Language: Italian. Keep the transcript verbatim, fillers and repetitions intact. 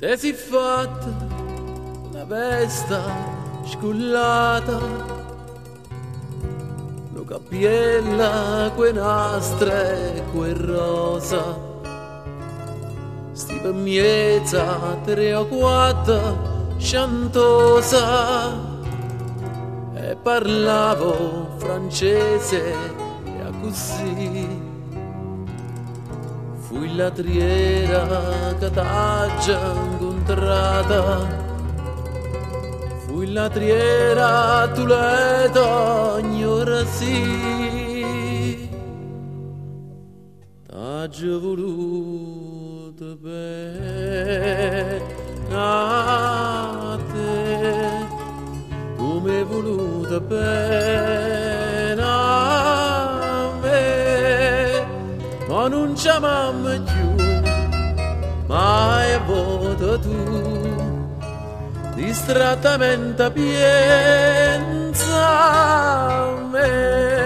Te si fatta la vesta scullata, lo cappiella, que nastre, que rosa, stiva miezza, tre o quattro, sciantosa, e parlavo francese e così. Fui la triera che t'aggia incontrata, fui la triera tu l'eto ignora sì, t'aggia voluto bene a te, tu mi hai voluto bene a me, ma non ci amiamo più, mai a voto tu, distrattamente pensa a me.